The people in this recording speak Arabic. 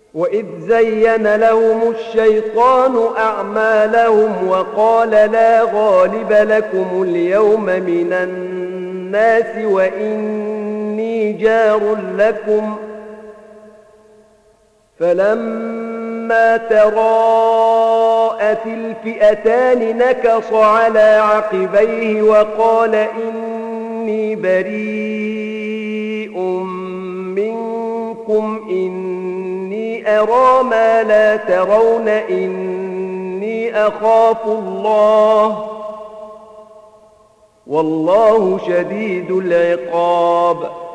وإذ زين لهم الشيطان أعمالهم وقال لا غالب لكم اليوم من الناس وإني جار لكم فلما تراءت الفئتان نكص على عقبيه وقال إني بريء منكم إني أرى ما لا ترون إني أخاف الله والله شديد العقاب